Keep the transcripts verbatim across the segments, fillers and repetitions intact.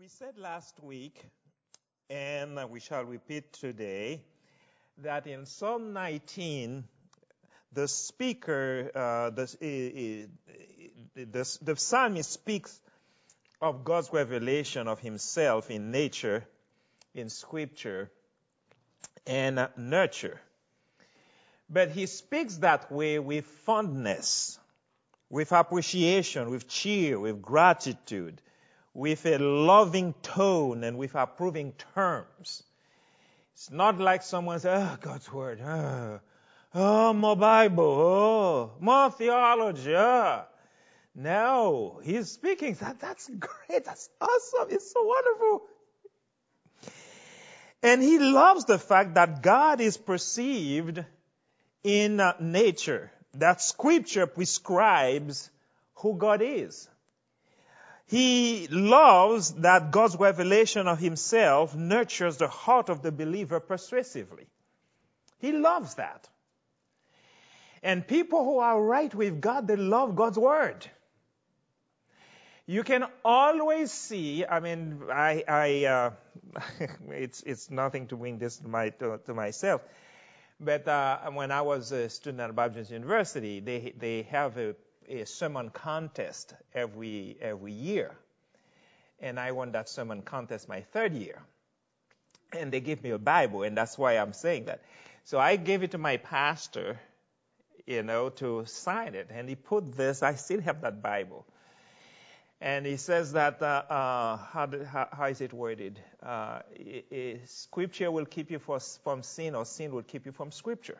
We said last week, and we shall repeat today, that in Psalm nineteen, the speaker, uh, the, uh, the, the psalmist speaks of God's revelation of himself in nature, in scripture, and uh, nurture. But he speaks that way with fondness, with appreciation, with cheer, with gratitude, with a loving tone and with approving terms. It's not like someone says, oh, God's Word, oh, oh more Bible, oh, more theology. Oh. No, he's speaking. That, that's great. That's awesome. It's so wonderful. And he loves the fact that God is perceived in uh, nature, that Scripture prescribes who God is. He loves that God's revelation of himself nurtures the heart of the believer persuasively. He loves that. And people who are right with God, they love God's Word. You can always see, I mean, I, I uh, it's, it's nothing to bring this to, my, to, to myself, but uh, when I was a student at Baptist University, they, they have a a sermon contest every every year. And I won that sermon contest my third year. And they gave me a Bible, and that's why I'm saying that. So I gave it to my pastor, you know, to sign it. And he put this, I still have that Bible. And he says that, uh, uh, how, do, how, how is it worded? Uh, it, it, scripture will keep you for, from sin, or sin will keep you from Scripture.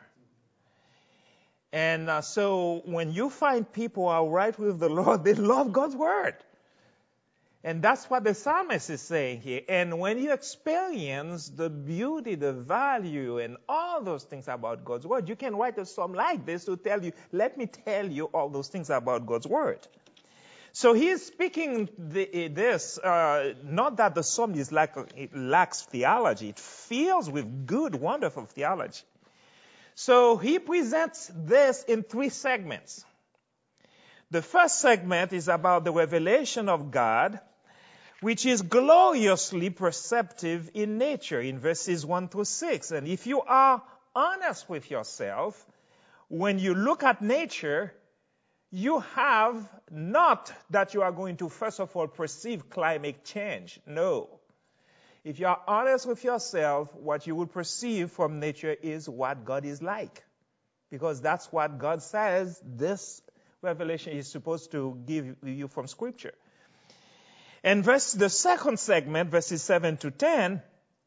And uh, so when you find people who are right with the Lord, they love God's Word. And that's what the psalmist is saying here. And when you experience the beauty, the value, and all those things about God's Word, you can write a psalm like this to tell you, let me tell you all those things about God's Word. So he is speaking the, this, uh, not that the psalm is like, it lacks theology. It fills with good, wonderful theology. So he presents this in three segments. The first segment is about the revelation of God, which is gloriously perceptive in nature, in verses one through six. And if you are honest with yourself, when you look at nature, you have not that you are going to, first of all, perceive climate change. No. If you are honest with yourself, what you will perceive from nature is what God is like. Because that's what God says this revelation is supposed to give you from Scripture. And verse, the second segment, verses seven to ten,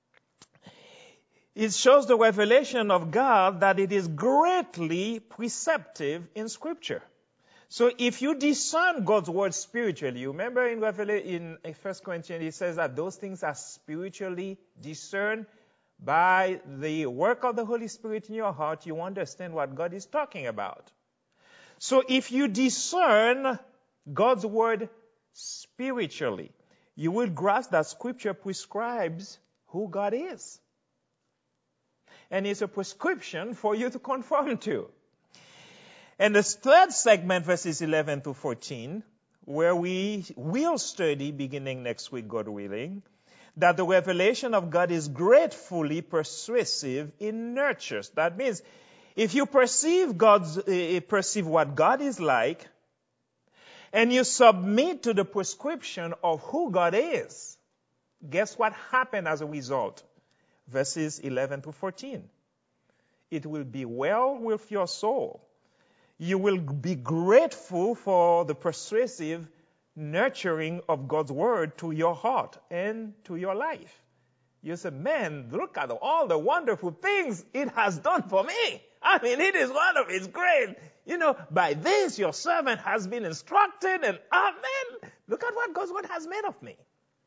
it shows the revelation of God that it is greatly perceptive in Scripture. So if you discern God's Word spiritually, you remember in Revelation, in First Corinthians, it says that those things are spiritually discerned by the work of the Holy Spirit in your heart. You understand what God is talking about. So if you discern God's Word spiritually, you will grasp that Scripture prescribes who God is. And it's a prescription for you to conform to. And the third segment, verses eleven to fourteen, where we will study, beginning next week, God willing, that the revelation of God is gratefully persuasive in nurtures. That means, if you perceive God's, uh, perceive what God is like, and you submit to the prescription of who God is, guess what happened as a result? Verses eleven to fourteen. It will be well with your soul. You will be grateful for the persuasive nurturing of God's Word to your heart and to your life. You say, man, look at all the wonderful things it has done for me. I mean, it is wonderful. It's great. You know, by this your servant has been instructed, and amen. Look at what God's Word has made of me.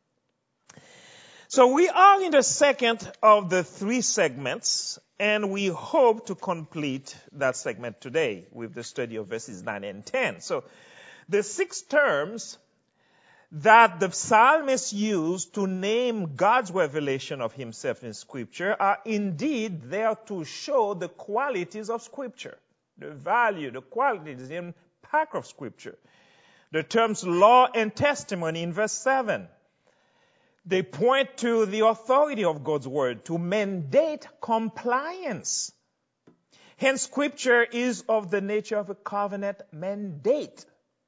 So we are in the second of the three segments, and we hope to complete that segment today with the study of verses nine and ten. So the six terms that the psalmist used to name God's revelation of himself in Scripture are indeed there to show the qualities of Scripture, the value, the qualities, the impact of Scripture. The terms law and testimony in verse seven. They point to the authority of God's word to mandate compliance. Hence, Scripture is of the nature of a covenant mandate.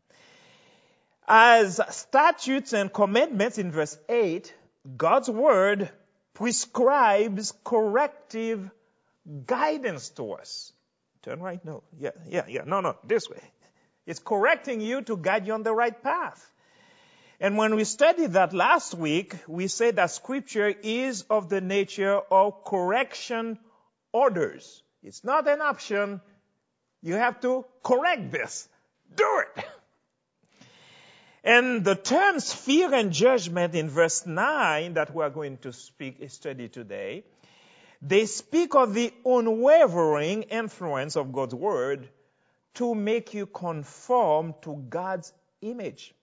As statutes and commandments in verse eight, God's word prescribes corrective guidance to us. Turn right? No. Yeah, yeah, yeah. No, no, this way. It's correcting you to guide you on the right path. And when we studied that last week, we said that Scripture is of the nature of correction orders. It's not an option. You have to correct this. Do it. And the terms fear and judgment in verse nine that we are going to speak, study today, they speak of the unwavering influence of God's word to make you conform to God's image.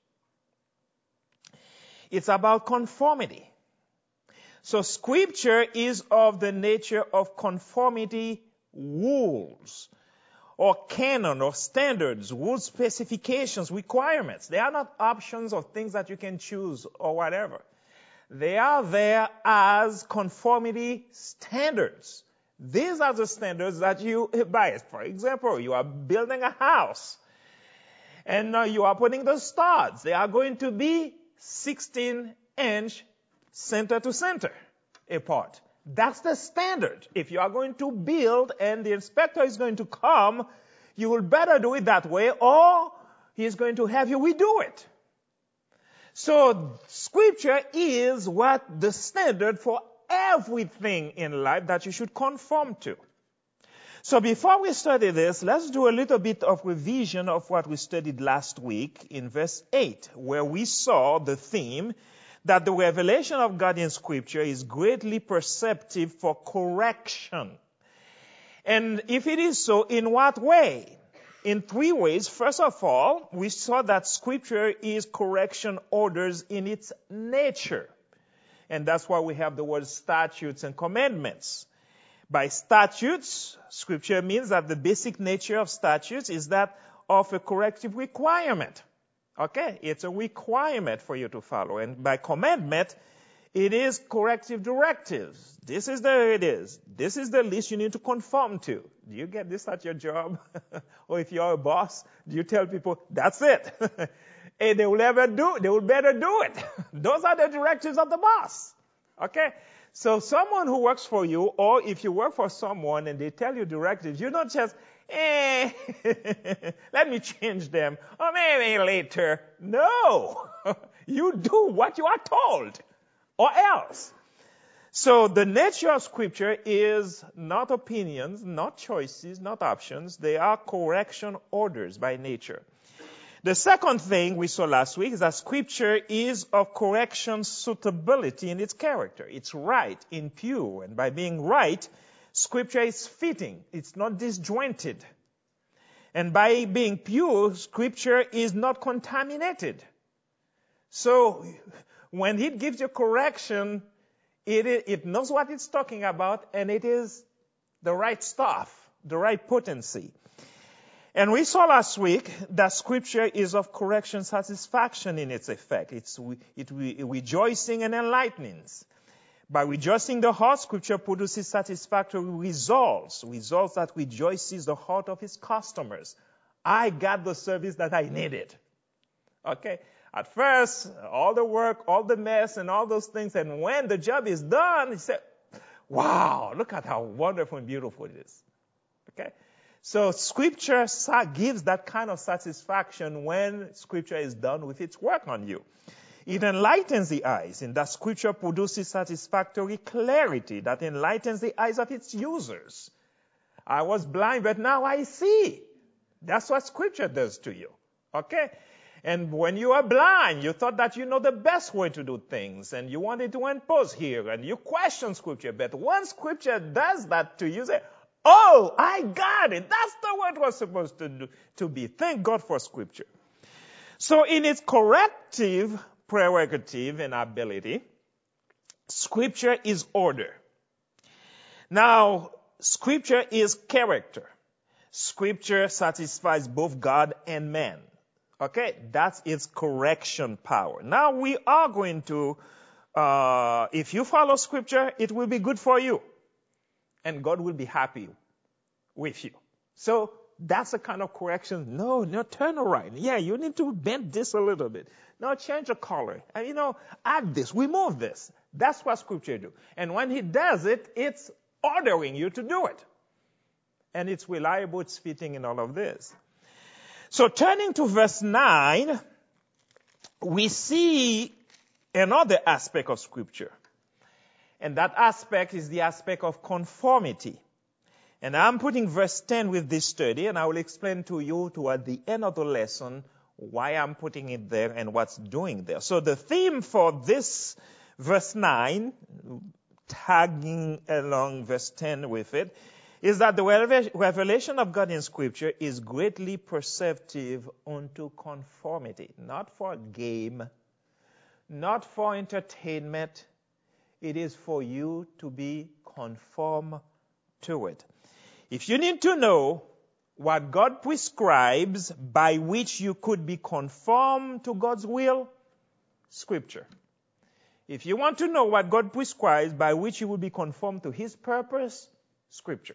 It's about conformity. So Scripture is of the nature of conformity rules, or canon, or standards, rules, specifications, requirements. They are not options or things that you can choose or whatever. They are there as conformity standards. These are the standards that you buy. For example, you are building a house, and uh, you are putting the studs. They are going to be sixteen inch center to center apart. That's the standard. If you are going to build and the inspector is going to come, you will better do it that way, or he's going to have you redo it. So Scripture is what the standard for everything in life that you should conform to. So before we study this, let's do a little bit of revision of what we studied last week in verse eight, where we saw the theme that the revelation of God in Scripture is greatly perceptive for correction. And if it is so, in what way? In three ways. First of all, we saw that Scripture is correction orders in its nature. And that's why we have the word statutes and commandments. By statutes, Scripture means that the basic nature of statutes is that of a corrective requirement. Okay, it's a requirement for you to follow. And by commandment, it is corrective directives. This is the it is. This is the list you need to conform to. Do you get this at your job? Or if you're a boss, do you tell people, that's it? And they will ever do, they will better do it. Those are the directives of the boss. Okay? So someone who works for you, or if you work for someone and they tell you directives, you don't just, eh, let me change them, or maybe later. No. You do what you are told, or else. So the nature of Scripture is not opinions, not choices, not options. They are correction orders by nature. The second thing we saw last week is that Scripture is of correction suitability in its character. It's right, impure, and by being right, Scripture is fitting. It's not disjointed. And by being pure, Scripture is not contaminated. So when it gives you correction, it, it knows what it's talking about, and it is the right stuff, the right potency. And we saw last week that Scripture is of correction satisfaction in its effect. It's it, it rejoicing and enlightening. By rejoicing the heart, Scripture produces satisfactory results, results that rejoices the heart of its customers. I got the service that I needed. Okay? At first, all the work, all the mess, and all those things, and when the job is done, you say, wow, look at how wonderful and beautiful it is. Okay? So Scripture gives that kind of satisfaction when Scripture is done with its work on you. It enlightens the eyes, in that Scripture produces satisfactory clarity that enlightens the eyes of its users. I was blind, but now I see. That's what Scripture does to you. Okay? And when you are blind, you thought that you know the best way to do things, and you wanted to impose here, and you question Scripture. But once Scripture does that to you, you say, oh, I got it. That's the way it was supposed to do, to be. Thank God for Scripture. So in its corrective prerogative and ability, Scripture is order. Now, Scripture is character. Scripture satisfies both God and man. Okay, that's its correction power. Now we are going to Uh, if you follow Scripture, it will be good for you. And God will be happy with you. So that's the kind of correction. No, no, turn around. Yeah, you need to bend this a little bit. No, change the color. And, you know, add this, remove this. That's what Scripture do. And when he does it, it's ordering you to do it. And it's reliable, it's fitting in all of this. So turning to verse nine, we see another aspect of Scripture. And that aspect is the aspect of conformity. And I'm putting verse ten with this study, and I will explain to you toward the end of the lesson why I'm putting it there and what's doing there. So the theme for this verse nine, tagging along verse ten with it, is that the revelation of God in Scripture is greatly perceptive unto conformity. Not for a game, not for entertainment. It is for you to be conform to it. If you need to know what God prescribes by which you could be conformed to God's will, Scripture. If you want to know what God prescribes by which you will be conformed to His purpose, Scripture.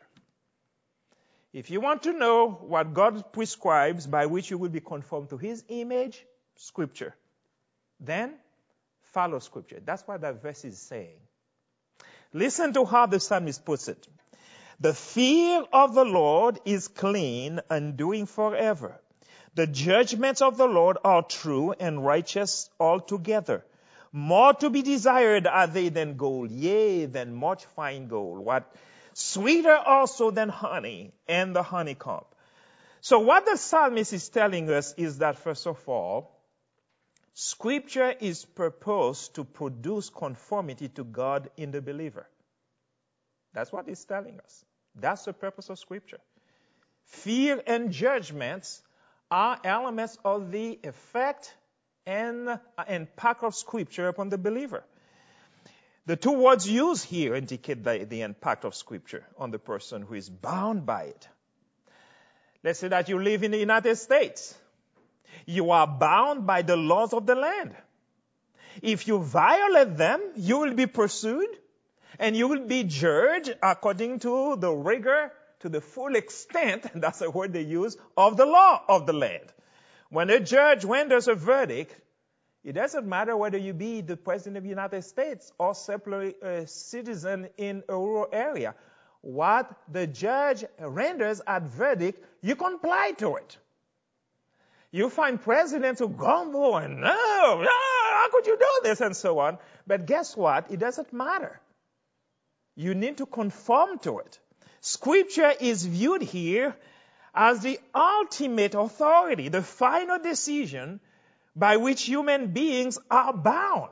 If you want to know what God prescribes by which you will be conformed to His image, Scripture. Then follow Scripture. That's what that verse is saying. Listen to how the psalmist puts it. The fear of the Lord is clean, enduring forever. The judgments of the Lord are true and righteous altogether. More to be desired are they than gold, yea, than much fine gold. What sweeter also than honey and the honeycomb. So what the psalmist is telling us is that, first of all, Scripture is purposed to produce conformity to God in the believer. That's what he's telling us. That's the purpose of Scripture. Fear and judgments are elements of the effect and impact of Scripture upon the believer. The two words used here indicate the, the impact of Scripture on the person who is bound by it. Let's say that you live in the United States. You are bound by the laws of the land. If you violate them, you will be pursued and you will be judged according to the rigor, to the full extent, and that's the word they use, of the law of the land. When a judge renders a verdict, it doesn't matter whether you be the President of the United States or simply a citizen in a rural area. What the judge renders at verdict, you comply to it. You find presidents who grumble and, no, no, how could you do this, and so on. But guess what? It doesn't matter. You need to conform to it. Scripture is viewed here as the ultimate authority, the final decision by which human beings are bound.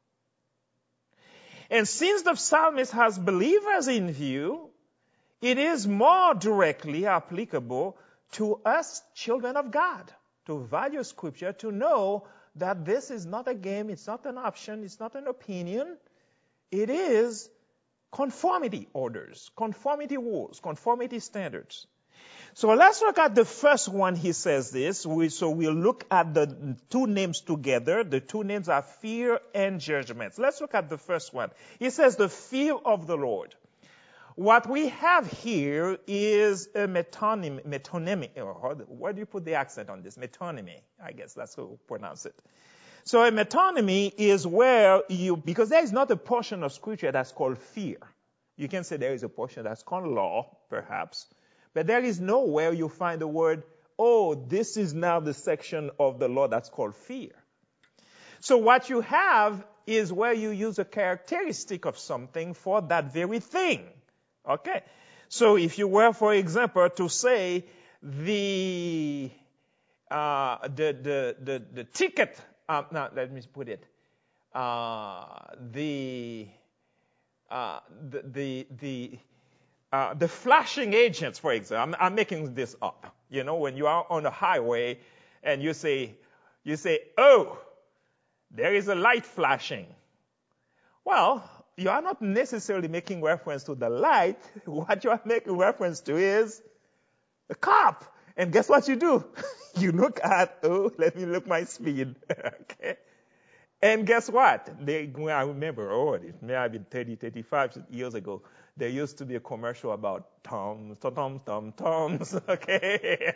And since the psalmist has believers in view, it is more directly applicable to us, children of God, to value Scripture, to know that this is not a game, it's not an option, it's not an opinion. It is conformity orders, conformity rules, conformity standards. So let's look at the first one. He says this. We, so we'll look at the two names together. The two names are fear and judgment. Let's look at the first one. He says the fear of the Lord. What we have here is a metonymy. metonymy. Where do you put the accent on this? Metonymy. I guess that's how you pronounce it. So a metonymy is where you, because there is not a portion of Scripture that's called fear. You can say there is a portion that's called law, perhaps. But there is nowhere you find the word, oh, this is now the section of the law that's called fear. So what you have is where you use a characteristic of something for that very thing. Okay? So if you were, for example, to say the uh, the, the the the ticket, um, now let me put it, uh, the uh, the the the Uh, the flashing agents, for example, I'm, I'm making this up. You know, when you are on a highway and you say, you say, oh, there is a light flashing. Well, you are not necessarily making reference to the light. What you are making reference to is the cop. And guess what you do? You look at, oh, let me look my speed. Okay. And guess what? They, well, I remember, oh, it may have been thirty, thirty-five years ago. There used to be a commercial about Toms, Tom, Tom, Toms, okay?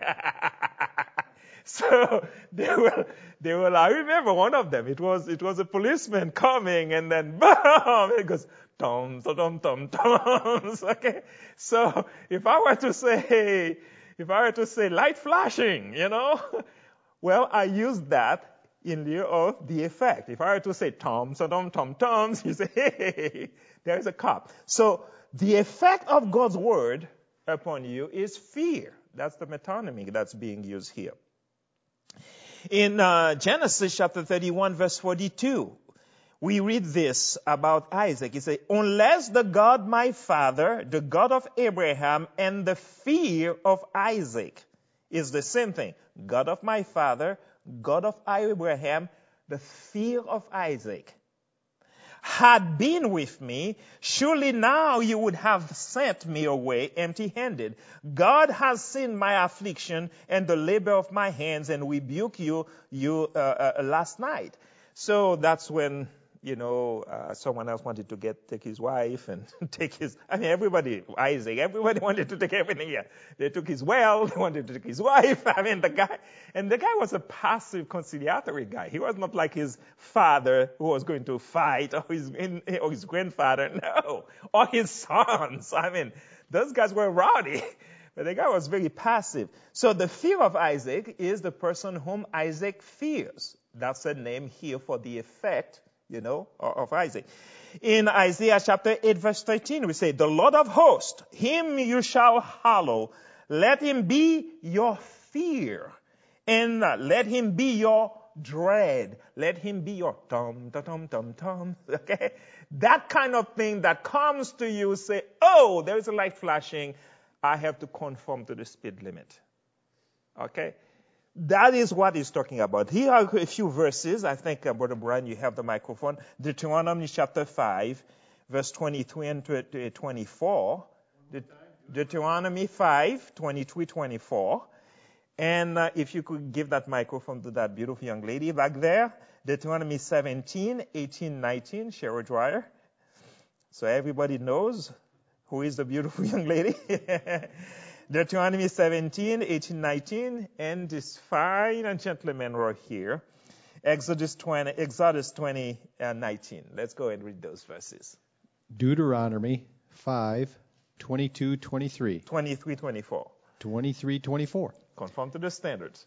So they were, they were, I remember one of them. It was, it was a policeman coming and then boom, it goes, Toms, Tom, Tom, Toms, okay? So if I were to say, if I were to say light flashing, you know, well, I used that in lieu of the effect. If I were to say Tom, so Tom, Tom, Toms, you say, hey, there's a cop. So the effect of God's word upon you is fear. That's the metonymy that's being used here. In uh, Genesis chapter thirty-one, verse forty-two, we read this about Isaac. He says, unless the God my father, the God of Abraham, and the fear of Isaac is the same thing. God of my father, God of Abraham, the fear of Isaac, had been with me, surely now you would have sent me away empty-handed. God has seen my affliction and the labor of my hands and rebuked you, you uh, uh, last night. So that's when, you know, uh, someone else wanted to get take his wife and take his, I mean, everybody, Isaac, everybody wanted to take everything here. They took his well, they wanted to take his wife. I mean, the guy, and the guy was a passive conciliatory guy. He was not like his father who was going to fight, or his, or his grandfather, no, or his sons. I mean, those guys were rowdy. But the guy was very passive. So the fear of Isaac is the person whom Isaac fears. That's a name here for the effect, you know, of Isaac. In Isaiah chapter eight, verse thirteen, we say, the Lord of hosts, him you shall hallow. Let him be your fear. And let him be your dread. Let him be your tum, tum, tum, tum, tum. Okay? That kind of thing that comes to you, say, oh, there is a light flashing. I have to conform to the speed limit. Okay? That is what he's talking about. Here are a few verses. I think, uh, Brother Brian, you have the microphone. Deuteronomy chapter five, verse twenty-three and twenty-four. De- Deuteronomy five, twenty-three, twenty-four. And uh, if you could give that microphone to that beautiful young lady back there. Deuteronomy seventeen, eighteen, nineteen, Cheryl Dreyer. So everybody knows who is the beautiful young lady. Deuteronomy seventeen, eighteen, nineteen, and this fine gentleman right here, Exodus twenty, Exodus twenty, and nineteen. Let's go and read those verses. Deuteronomy five, twenty-two, twenty-three. twenty-three, twenty-four. twenty-three, twenty-four. Conform to the standards.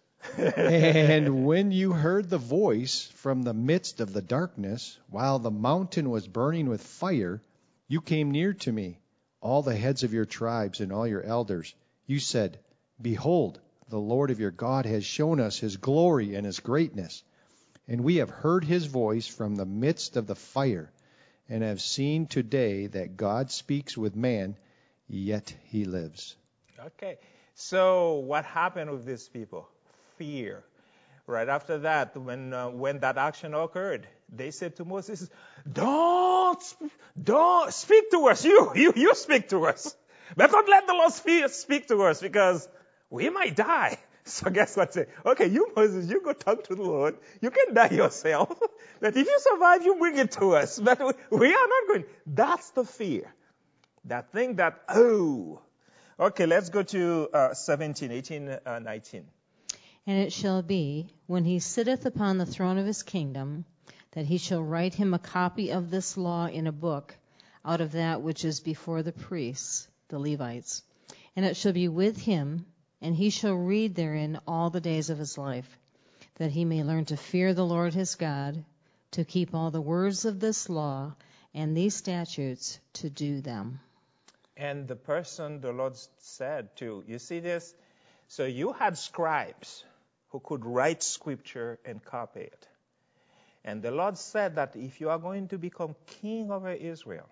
And when you heard the voice from the midst of the darkness, while the mountain was burning with fire, you came near to me, all the heads of your tribes and all your elders. You said, behold, the Lord of your God has shown us his glory and his greatness. And we have heard his voice from the midst of the fire, and have seen today that God speaks with man, yet he lives. Okay. So what happened with these people? Fear. Right after that, when uh, when that action occurred, they said to Moses, don't, don't speak to us. You, you, you speak to us. Let's not let the Lord speak to us because we might die. So guess what? Say, okay, you Moses, you go talk to the Lord. You can die yourself. But if you survive, you bring it to us. But we, we are not going. That's the fear. That thing that, oh. Okay, let's go to uh, seventeen, eighteen, uh, nineteen. And it shall be, when he sitteth upon the throne of his kingdom, that he shall write him a copy of this law in a book, out of that which is before the priests, the Levites. And it shall be with him, and he shall read therein all the days of his life, that he may learn to fear the Lord his God, to keep all the words of this law and these statutes, to do them. And the person the Lord said to, you see this? So you had scribes who could write scripture and copy it. And the Lord said that if you are going to become king over Israel,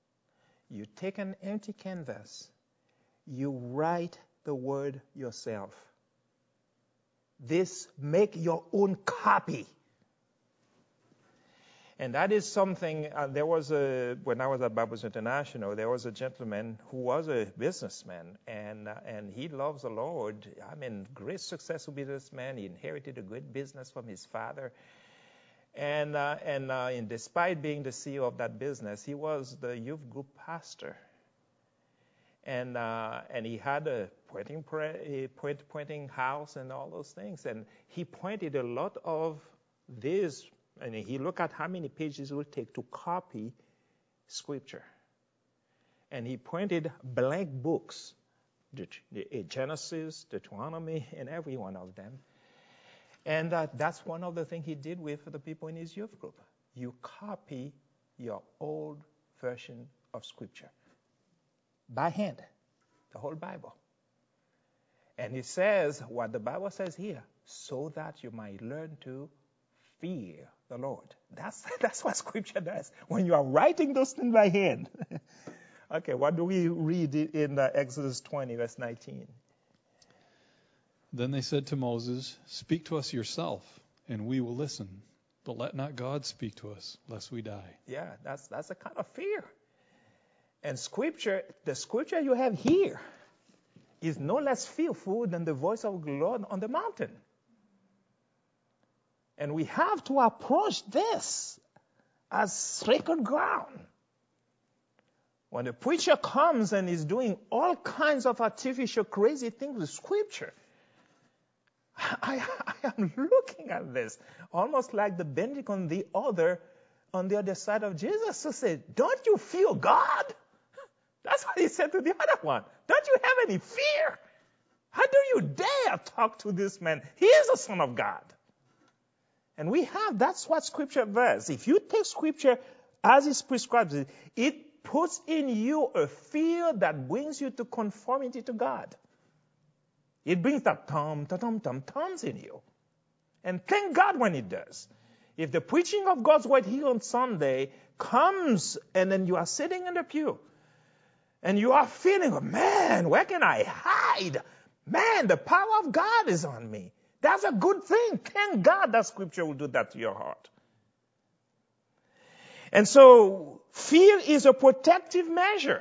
you take an empty canvas, you write the word yourself. This, make your own copy. And that is something, uh, there was a, when I was at Bibles International, there was a gentleman who was a businessman, and uh, and he loves the Lord. I mean, great successful businessman. He inherited a good business from his father. And, uh, and, uh, and despite being the C E O of that business, he was the youth group pastor. And, uh, and he had a pointing, pre- point, pointing house and all those things. And he pointed a lot of this, and he looked at how many pages it would take to copy Scripture. And he printed blank books, the, the Genesis, Deuteronomy, and every one of them. And uh, that's one of the things he did with the people in his youth group. You copy your old version of Scripture by hand, the whole Bible. And he says what the Bible says here, so that you might learn to fear the Lord. That's, that's what Scripture does. When you are writing those things by hand. Okay, what do we read in uh, Exodus twenty, verse nineteen? Then they said to Moses, "Speak to us yourself, and we will listen. But let not God speak to us, lest we die." Yeah, that's that's a kind of fear. And Scripture, the Scripture you have here is no less fearful than the voice of the Lord on the mountain. And we have to approach this as sacred ground. When the preacher comes and is doing all kinds of artificial crazy things with Scripture, I, I am looking at this almost like the bending on the other, on the other side of Jesus to say, "Don't you fear God?" That's what he said to the other one. "Don't you have any fear? How do you dare talk to this man? He is the Son of God." And we have, that's what Scripture does. If you take Scripture as it prescribes it, it puts in you a fear that brings you to conformity to God. It brings that tom, tom, tom, toms in you. And thank God when it does. If the preaching of God's word here on Sunday comes and then you are sitting in the pew and you are feeling, man, where can I hide? Man, the power of God is on me. That's a good thing. Thank God that Scripture will do that to your heart. And so, fear is a protective measure.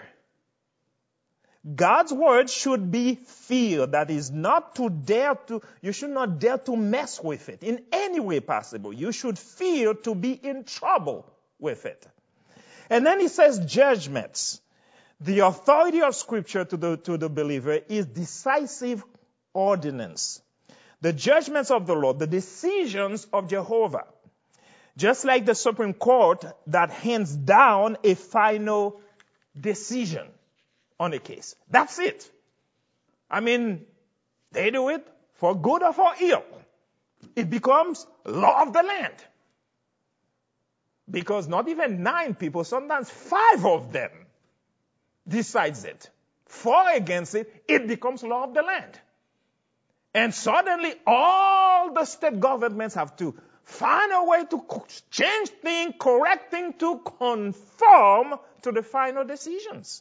God's word should be fear. That is not to dare to, you should not dare to mess with it in any way possible. You should fear to be in trouble with it. And then he says judgments. The authority of Scripture to the, to the believer is decisive ordinance. The judgments of the Lord, the decisions of Jehovah. Just like the Supreme Court that hands down a final decision on a case. That's it. I mean, they do it for good or for ill. It becomes law of the land. Because not even nine people, sometimes five of them decides it. Four against it, it becomes law of the land. And suddenly all the state governments have to find a way to change things, correct things to conform to the final decisions.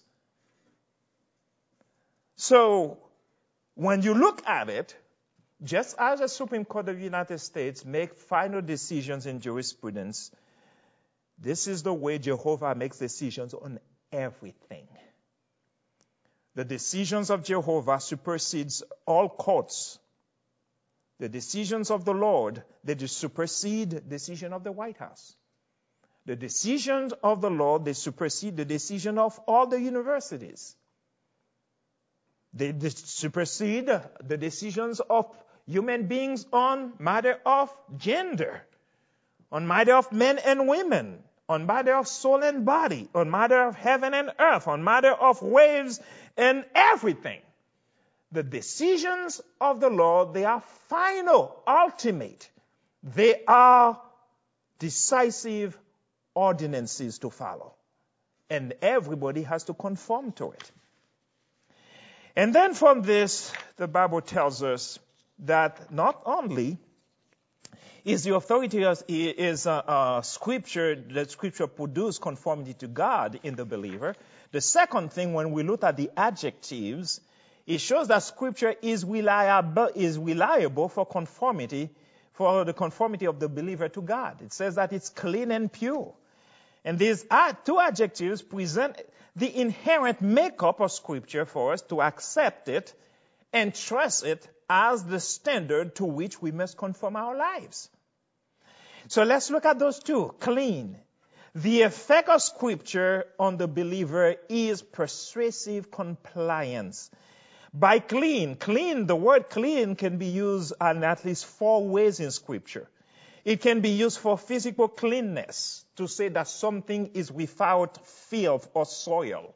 So, when you look at it, just as the Supreme Court of the United States makes final decisions in jurisprudence, this is the way Jehovah makes decisions on everything. The decisions of Jehovah supersedes all courts. The decisions of the Lord, they supersede the decision of the White House. The decisions of the Lord, they supersede the decision of all the universities. They, they supersede the decisions of human beings on matter of gender, on matter of men and women, on matter of soul and body, on matter of heaven and earth, on matter of waves and everything. The decisions of the Lord, they are final, ultimate. They are decisive ordinances to follow. And everybody has to conform to it. And then from this, the Bible tells us that not only is the authority of, is uh, uh, Scripture, that Scripture produces conformity to God in the believer. The second thing, when we look at the adjectives, it shows that Scripture is reliable, is reliable for conformity, for the conformity of the believer to God. It says that it's clean and pure. And these two adjectives present the inherent makeup of Scripture for us to accept it and trust it as the standard to which we must conform our lives. So let's look at those two. Clean. The effect of Scripture on the believer is persuasive compliance. By clean, clean, the word clean can be used in at least four ways in Scripture. It can be used for physical cleanness, to say that something is without filth or soil.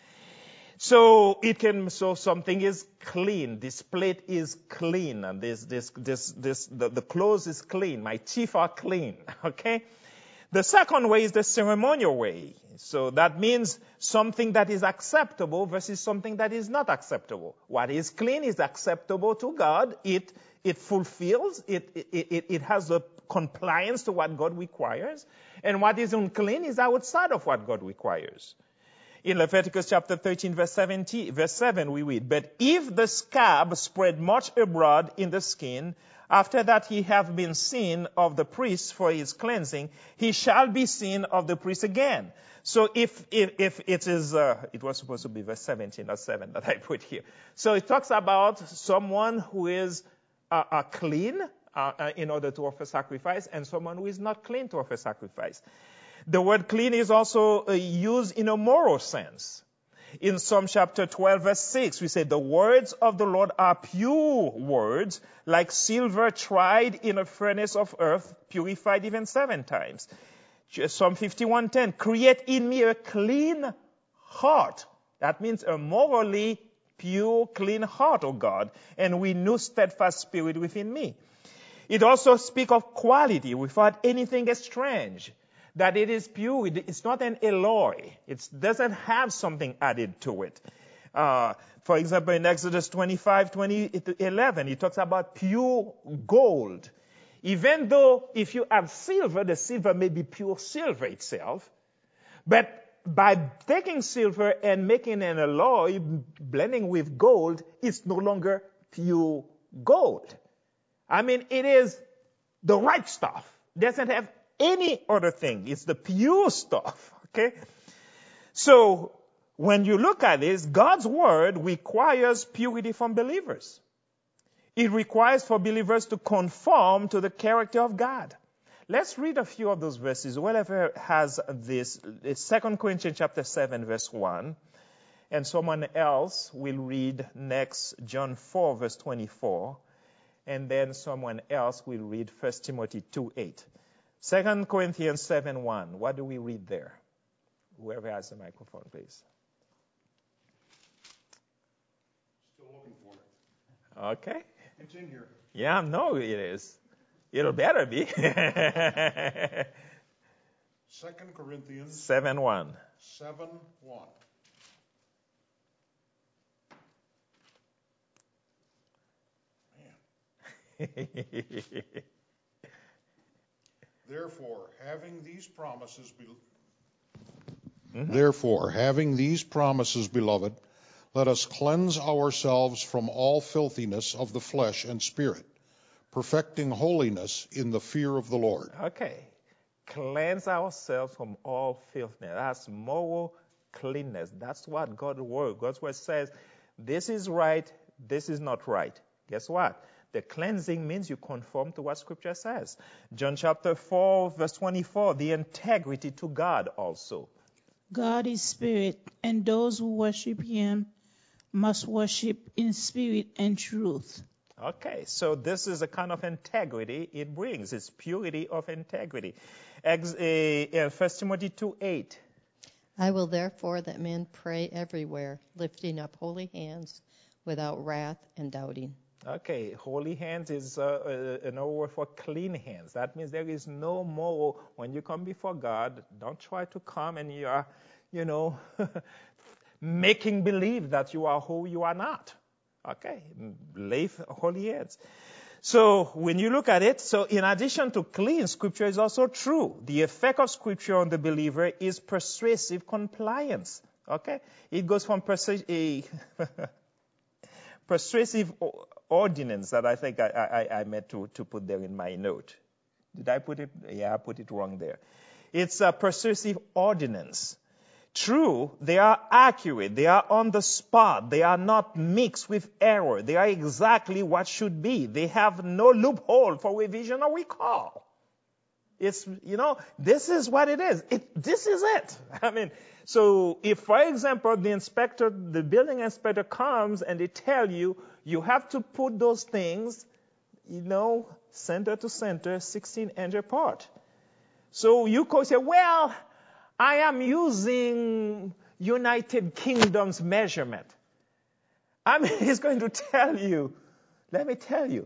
So it can, so something is clean. This plate is clean, and this, this, this, this, the, the clothes is clean. My teeth are clean. Okay. The second way is the ceremonial way. So that means something that is acceptable versus something that is not acceptable. What is clean is acceptable to God. It, it fulfills, it, it, it, it has a compliance to what God requires. And what is unclean is outside of what God requires. In Leviticus chapter thirteen, verse seventeen, verse seven, we read, "But if the scab spread much abroad in the skin, after that he have been seen of the priest for his cleansing, he shall be seen of the priest again." So if, if, if it is, uh, it was supposed to be verse seventeen, not seven that I put here. So it talks about someone who is uh, uh, clean uh, uh, in order to offer sacrifice, and someone who is not clean to offer sacrifice. The word clean is also uh, used in a moral sense. In Psalm chapter twelve, verse six, we say, "The words of the Lord are pure words, like silver tried in a furnace of earth, purified even seven times." Psalm fifty-one ten, "Create in me a clean heart." That means a morally pure, clean heart, O God, and renew steadfast spirit within me. It also speaks of quality without anything strange. That it is pure, it's not an alloy. It doesn't have something added to it. Uh, for example, in Exodus twenty-five, twenty, eleven, it talks about pure gold. Even though if you have silver, the silver may be pure silver itself. But by taking silver and making an alloy, blending with gold, it's no longer pure gold. I mean, it is the right stuff. It doesn't have any other thing. It's the pure stuff. Okay? So, when you look at this, God's word requires purity from believers. It requires for believers to conform to the character of God. Let's read a few of those verses. Whoever has this, Second Corinthians chapter seven, verse one, and someone else will read next John four, verse twenty-four, and then someone else will read First Timothy two, eight. Second Corinthians seven, one. What do we read there? Whoever has the microphone, please. Still looking for it. Okay. It's in here. Yeah, no, it is. It'll better be. Second Corinthians seven, one. seven, one. Man. Therefore, having these promises, be- mm-hmm. Therefore, having these promises, beloved, let us cleanse ourselves from all filthiness of the flesh and spirit, perfecting holiness in the fear of the Lord. Okay. Cleanse ourselves from all filthiness. That's moral cleanness. That's what God's word. God's word says, this is right, this is not right. Guess what? The cleansing means you conform to what Scripture says. John chapter four, verse twenty-four, the integrity to God also. God is spirit, and those who worship him must worship in spirit and truth. Okay, so this is a kind of integrity it brings. It's purity of integrity. Ex- uh, First Timothy two, eight. I will therefore that men pray everywhere, lifting up holy hands without wrath and doubting. Okay, holy hands is uh, another word for clean hands. That means there is no moral, when you come before God, don't try to come and you are, you know, making believe that you are who you are not. Okay, lay holy hands. So when you look at it, so in addition to clean, Scripture is also true. The effect of Scripture on the believer is persuasive compliance. Okay, it goes from persu- persuasive ordinance that I think I, I, I meant to, to put there in my note. Did I put it? Yeah, I put it wrong there. It's a persuasive ordinance. True, they are accurate. They are on the spot. They are not mixed with error. They are exactly what should be. They have no loophole for revision or recall. It's, you know, this is what it is. It, this is it. I mean, so if, for example, the inspector, the building inspector comes and they tell you, you have to put those things, you know, center to center, sixteen inch apart. So you could say, well, I am using United Kingdom's measurement. I mean, he's going to tell you, let me tell you,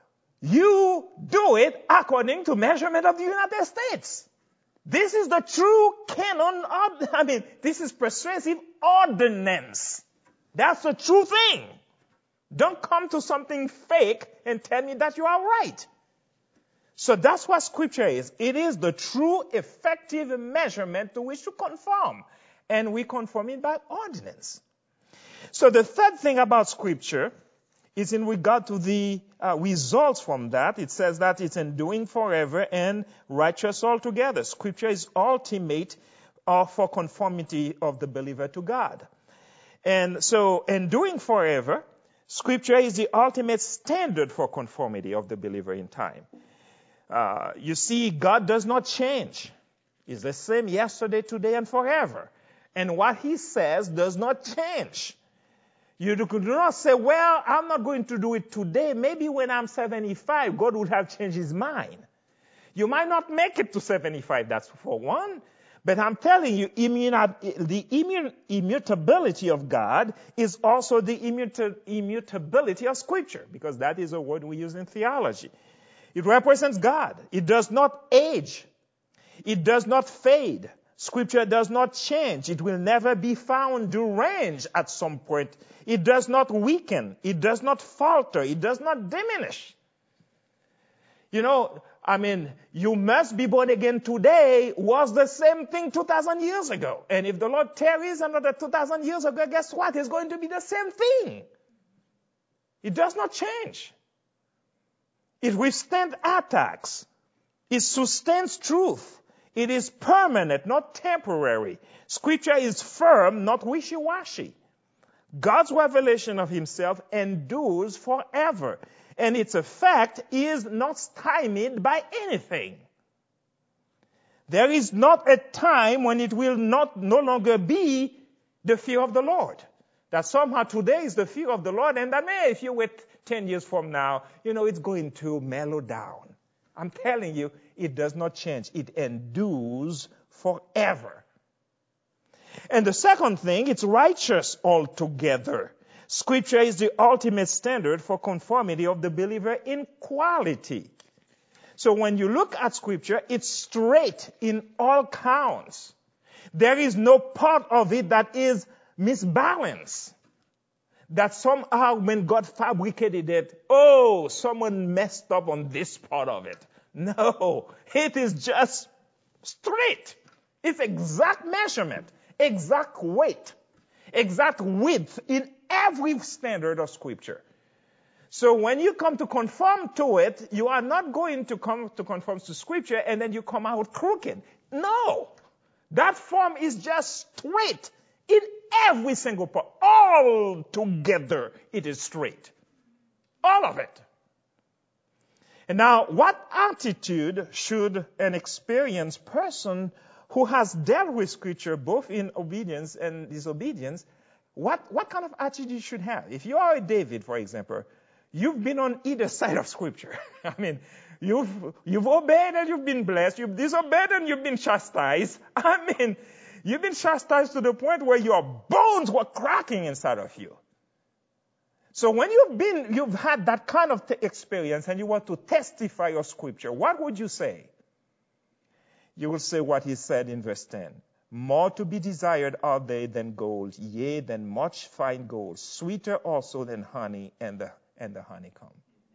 you do it according to measurement of the United States. This is the true canon of, I mean, this is persuasive ordinance. That's the true thing. Don't come to something fake and tell me that you are right. So that's what Scripture is. It is the true effective measurement to which to conform. And we conform it by ordinance. So the third thing about Scripture is in regard to the uh, results from that. It says that it's enduring forever and righteous altogether. Scripture is ultimate uh, for conformity of the believer to God. And so enduring forever, Scripture is the ultimate standard for conformity of the believer in time. Uh, you see, God does not change. He's the same yesterday, today, and forever. And what He says does not change. You do not say, well, I'm not going to do it today. Maybe when I'm seventy-five, God would have changed His mind. You might not make it to seventy-five, that's for one. But I'm telling you, the immutability of God is also the immutability of Scripture, because that is a word we use in theology. It represents God. It does not age. It does not fade. Scripture does not change. It will never be found deranged at some point. It does not weaken. It does not falter. It does not diminish. You know, I mean, you must be born again today was the same thing two thousand years ago. And if the Lord tarries another two thousand years ago, guess what? It's going to be the same thing. It does not change. It withstands attacks. It sustains truth. It is permanent, not temporary. Scripture is firm, not wishy-washy. God's revelation of Himself endures forever. And its effect is not stymied by anything. There is not a time when it will not no longer be the fear of the Lord. That somehow today is the fear of the Lord, and that may, if you wait ten years from now, you know, it's going to mellow down. I'm telling you, it does not change. It endures forever. And the second thing, it's righteous altogether. Scripture is the ultimate standard for conformity of the believer in quality. So when you look at Scripture, it's straight in all counts. There is no part of it that is misbalanced. That somehow when God fabricated it, oh, someone messed up on this part of it. No, it is just straight. It's exact measurement, exact weight, exact width in every standard of Scripture. So when you come to conform to it, you are not going to come to conform to Scripture and then you come out crooked. No. That form is just straight in every single part. All together, it is straight. All of it. And now, what attitude should an experienced person who has dealt with Scripture both in obedience and disobedience, what, what kind of attitude you should have? If you are a David, for example, you've been on either side of Scripture. I mean, you've, you've obeyed and you've been blessed. You've disobeyed and you've been chastised. I mean, you've been chastised to the point where your bones were cracking inside of you. So when you've been, you've had that kind of t- experience and you want to testify your Scripture, what would you say? You will say what he said in verse ten. More to be desired are they than gold, yea, than much fine gold, sweeter also than honey and the, and the honeycomb.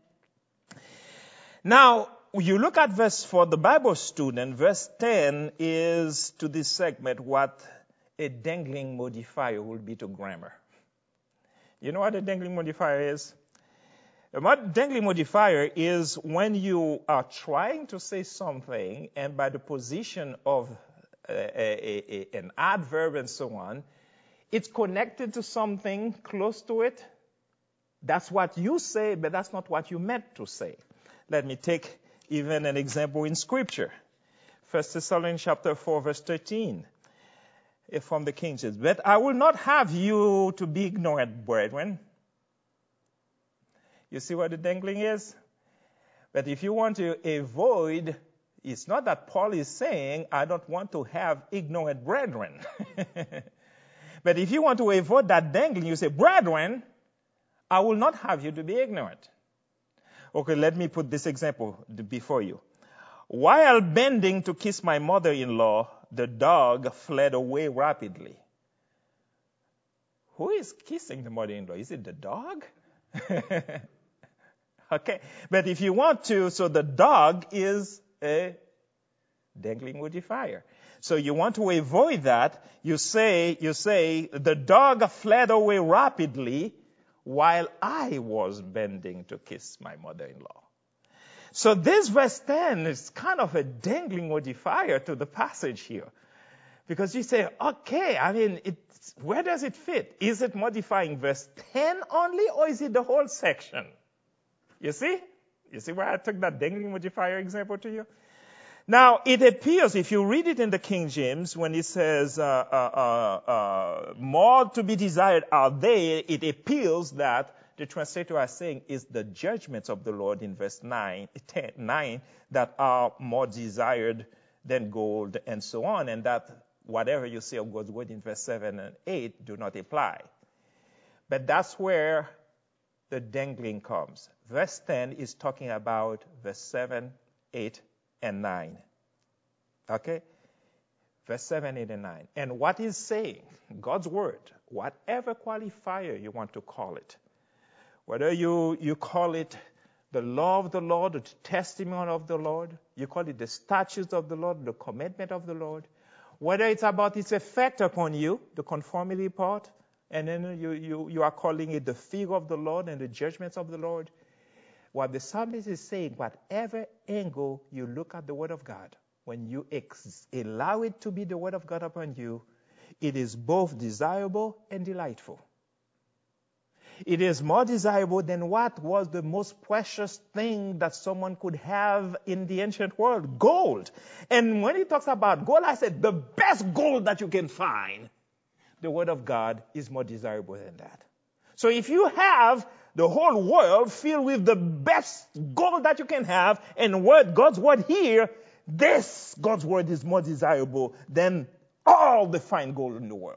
Now, you look at verse, for the Bible student, verse ten is to this segment what a dangling modifier will be to grammar. You know what a dangling modifier is? A dangling modifier is when you are trying to say something and by the position of a, a, a, an adverb and so on, it's connected to something close to it. That's what you say, but that's not what you meant to say. Let me take even an example in Scripture. First Thessalonians chapter four, verse thirteen, from the King James. But I will not have you to be ignorant, brethren. You see what the dangling is? But if you want to avoid, it's not that Paul is saying, I don't want to have ignorant brethren. But if you want to avoid that dangling, you say, brethren, I will not have you to be ignorant. Okay, let me put this example before you. While bending to kiss my mother-in-law, the dog fled away rapidly. Who is kissing the mother-in-law? Is it the dog? Okay, but if you want to, so the dog is a dangling woody fire. So you want to avoid that, you say, you say, the dog fled away rapidly while I was bending to kiss my mother-in-law. So this verse ten is kind of a dangling woody fire to the passage here. Because you say, okay, I mean, it's, where does it fit? Is it modifying verse ten only, or is it the whole section? You see? You see where I took that dangling woody fire example to you? Now, it appears, if you read it in the King James, when it says, uh, uh, uh, uh, more to be desired are they, it appears that the translator is saying is the judgments of the Lord in verse nine, ten, nine that are more desired than gold and so on, and that whatever you say of God's word in verse seven and eight do not apply. But that's where the dangling comes. Verse ten is talking about verse seven, eight, and nine. Okay? Verse seven, eight, and nine. And what he's saying, God's word, whatever qualifier you want to call it, whether you, you call it the law of the Lord, the testimony of the Lord, you call it the statutes of the Lord, the commandment of the Lord, whether it's about its effect upon you, the conformity part, and then you, you, you are calling it the fear of the Lord and the judgments of the Lord. What the psalmist is saying, whatever angle you look at the word of God, when you ex- allow it to be the word of God upon you, it is both desirable and delightful. It is more desirable than what was the most precious thing that someone could have in the ancient world, gold. And when he talks about gold, I said the best gold that you can find, the word of God is more desirable than that. So if you have the whole world filled with the best gold that you can have, and word, God's word here, this God's word is more desirable than all the fine gold in the world.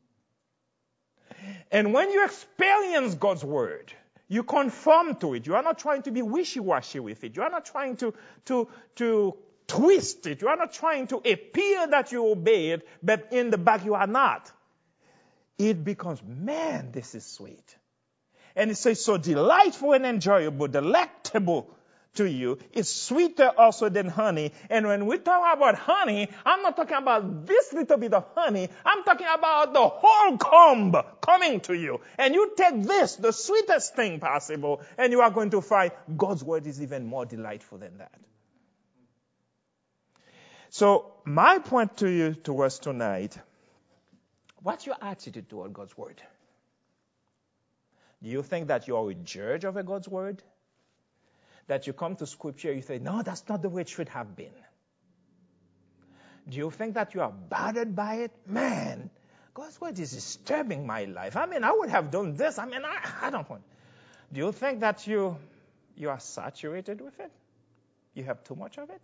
And when you experience God's word, you conform to it. You are not trying to be wishy-washy with it. You are not trying to, to, to twist it. You are not trying to appear that you obey it, but in the back you are not. It becomes, man, this is sweet. And it's so, so delightful and enjoyable, delectable to you. It's sweeter also than honey. And when we talk about honey, I'm not talking about this little bit of honey. I'm talking about the whole comb coming to you. And you take this, the sweetest thing possible, and you are going to find God's word is even more delightful than that. So my point to you, to us tonight, what's your attitude toward God's word? Do you think that you are a judge of a God's word? That you come to Scripture, you say, no, that's not the way it should have been. Do you think that you are bothered by it? Man, God's word is disturbing my life. I mean, I would have done this. I mean, I, I don't want. Do you think that you, you are saturated with it? You have too much of it?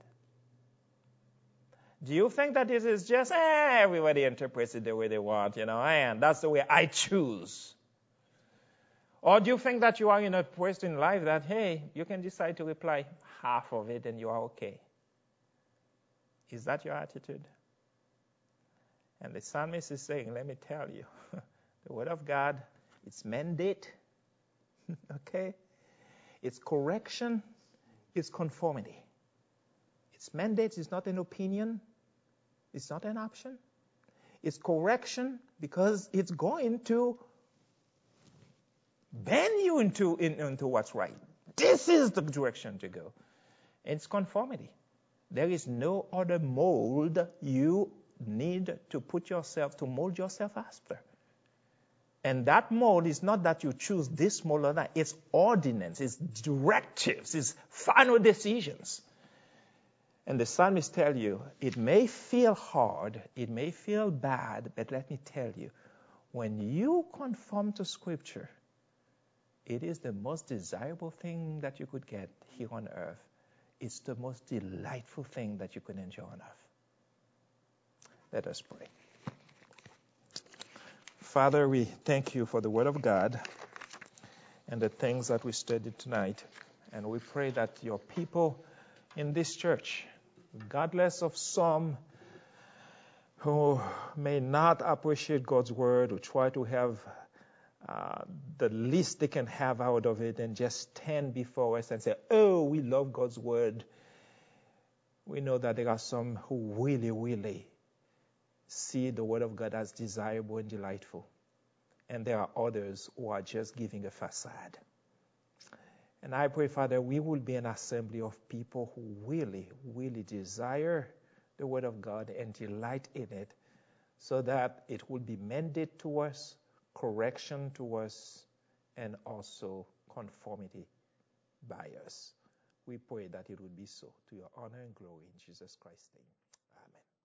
Do you think that this is just, eh, everybody interprets it the way they want, you know, and that's the way I choose? Or do you think that you are in a place in life that, hey, you can decide to apply half of it and you are okay? Is that your attitude? And the psalmist is saying, let me tell you, the word of God, its mandate, okay? Its correction, its conformity. Its mandate is not an opinion. It's not an option. It's correction because it's going to bend you into, in, into what's right. This is the direction to go. It's conformity. There is no other mold you need to put yourself, to mold yourself after. And that mold is not that you choose this mold or that. It's ordinance, it's directives, it's final decisions. And the psalmist tells you, it may feel hard, it may feel bad, but let me tell you, when you conform to Scripture, it is the most desirable thing that you could get here on earth. It's the most delightful thing that you could enjoy on earth. Let us pray. Father, we thank you for the Word of God and the things that we studied tonight. And we pray that your people in this church, regardless of some who may not appreciate God's Word, who try to have uh, the least they can have out of it and just stand before us and say, oh, we love God's Word. We know that there are some who really, really see the Word of God as desirable and delightful. And there are others who are just giving a facade. And I pray, Father, we will be an assembly of people who really, really desire the Word of God and delight in it, so that it will be mandate to us, correction to us, and also conformity by us. We pray that it will be so, to your honor and glory in Jesus Christ's name. Amen.